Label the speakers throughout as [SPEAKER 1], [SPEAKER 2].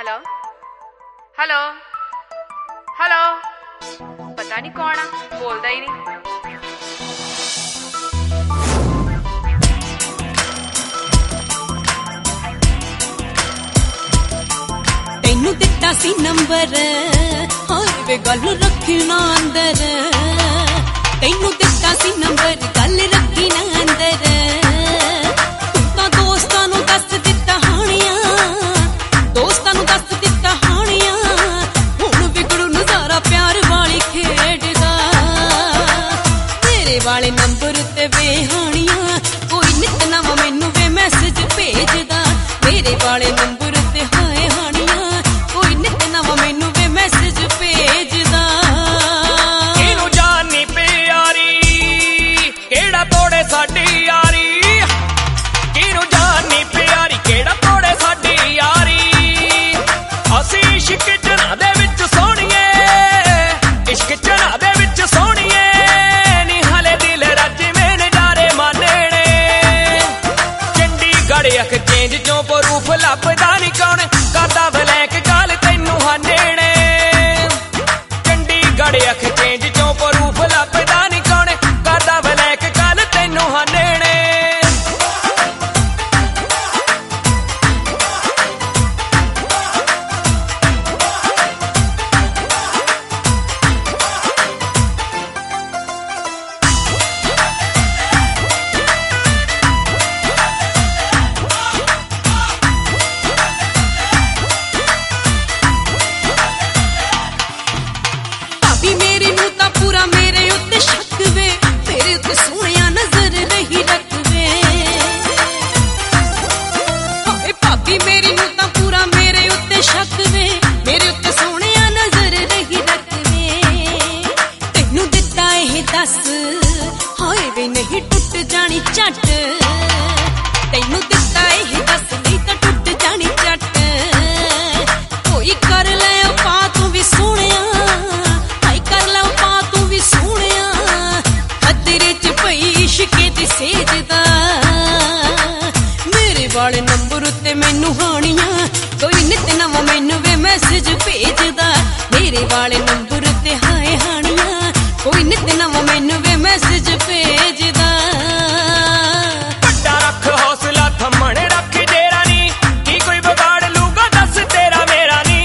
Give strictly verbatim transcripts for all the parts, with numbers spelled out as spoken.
[SPEAKER 1] Hello hello hello पता नहीं कौन आ बोलदा ही नहीं।
[SPEAKER 2] तैनू दिता सी नंबर हाय वे गल रखी ना अंदर, तैनू दिता सी नंबर गल रखी ना अंदर। तू तां दोस्तां नू दस दिता हानियां, दोस्तां नू दस दिता हानियां, हुण विगड़ू नजारा प्यार वाली खेड दा। मेरे वाले नंबर ते बेहानियां कोई नित नवां मैनू वे मैसेज भेजदा। मेरे वाले नंबर ते हाय हानियां कोई नित नवां मैनू वे मैसेज भेजदा।
[SPEAKER 3] इनू जानी प्यारी केड़ा तोड़े साडी यारी, किनू जानी प्यारी केड़ा तोड़े साडी यारी। असी इश्क जना दे विच सोहणीए, इश्क जना दे विच सोहणीए, नी हले दिल रज में नजारे मानने। चंडीगढ़ एक्सचेंज चों प्रूफ लभदा नी कौन करदा ब्लैक गाल तैनू हाने। चंडीगढ़ एक्सचेंज चों प्रूफ लभदा नी कौन करदा ब्लैक गाल तैनू हाने।
[SPEAKER 2] मेरे नू तां पूरा मेरे उत्ते शक वे, तेरे उत्ते सोहणिया नजर रही रखवे। हाय भाभी मेरी नू तां पूरा मेरे उत्ते शक वे, मेरे उत्ते सोहणिया नजर रही रखवे। तैनू दिता एह दस हाय वे नहीं टुट जानी झट, तैनू दिता एह दस नहीं तां टुट जानी झट। कोई कर ले पा तू भी सोहणिया, मेरे वाले नंबर उत्ते मैनू हानियां कोई नित नवां मैनू वे मैसेज भेजदा। मेरे वाले नंबर उत्ते हाय हानियां कोई नित नवां मैनू वे मैसेज भेजदा।
[SPEAKER 3] बड़ा रख हौसला थमण रख डेरा नी, की कोई बिगाड़ लूगा दस तेरा मेरा नी।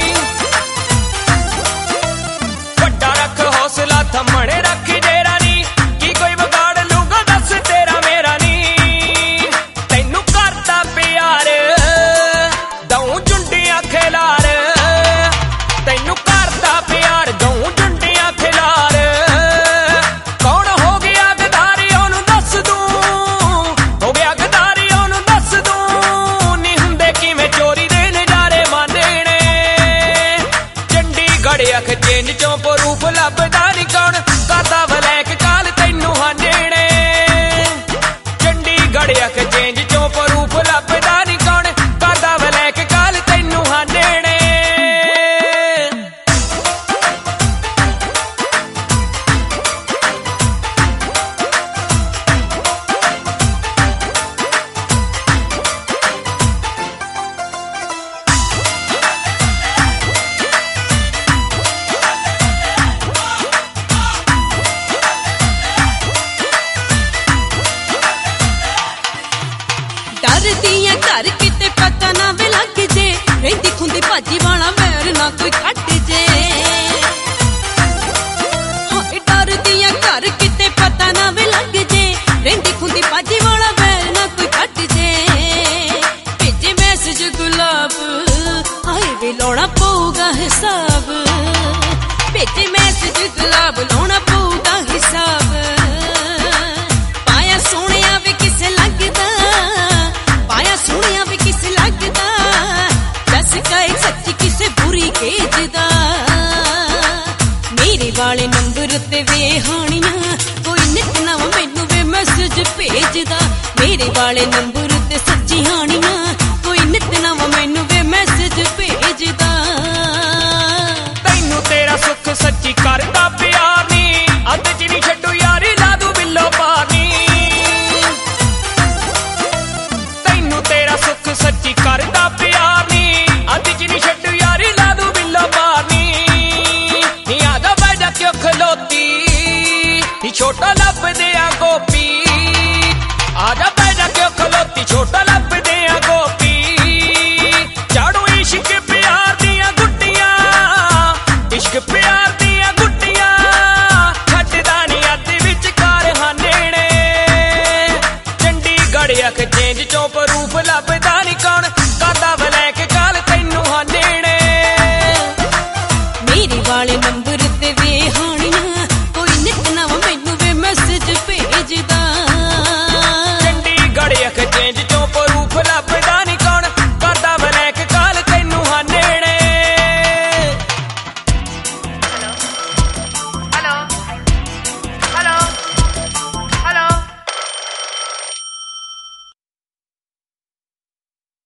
[SPEAKER 3] बड़ा रख हौसला थमण रख डेरा नी, की कोई बिगाड़ लूगा दस तेरा मेरा नी। तैनू करदा प्यार दऊं जुंडियां खिलार, तैनू करदा प्यार दऊं जुंडियां खिलार। कौन हो गया गदारी ओनू दस दूं, हो गया गदारी ओनू दस दूं, नी हुंदे किवें चोरी दे नजारे मानने। चंडीगढ़ एक्सचेंज चों प्रूफ लभदा नी कौन करदा ब्लैक गाल तैनू हाने। चंडीगढ़ एक्सचेंज चों प्रूफ लभदा नी कौन करदा ब्लैक गाल तैनू हाने।
[SPEAKER 2] डरदियां घर किते पता ना वे लग जे, रहिंदी खुंदी भाजी वाला वैर ना कोई खट जे। हाय डरदियां घर किते पता ना वे लग जे, रहिंदी खुंदी भाजी वाला वैर ना कोई खट जे। भेजे मैसेज गुलाब हाय वे लाउणा पऊगा हिसाब, भेजे मैसेज गुलाब लाउणा पऊगा हिसाब। पाया सोहणिया वे किसे लगदा, पाया सोहणिया वे किसे लगदा, दस काए सच्ची किसे बुरी केजदा। मेरे वाले नंबर ते वे हानियां कोई नित नवां मैनू वे मैसेज भेजदा। मेरे वाले नंबर ते सच्ची हानियां कोई नित नवां मैनू वे मैसेज भेजदा।
[SPEAKER 3] तैनू तेरा सुख सच्ची करदा प्यार नी, अद्ध च नी छड्डू यारी ला दू बिल्लो पानी। तैनू तेरा सुख सच्ची करदा प्यार नी, अद्ध च नी छड्डू ਨੀ ਛੋਟਾ ਲੱਭਦੇ ਆ ਗੋਪੀ ਆ ਜਾ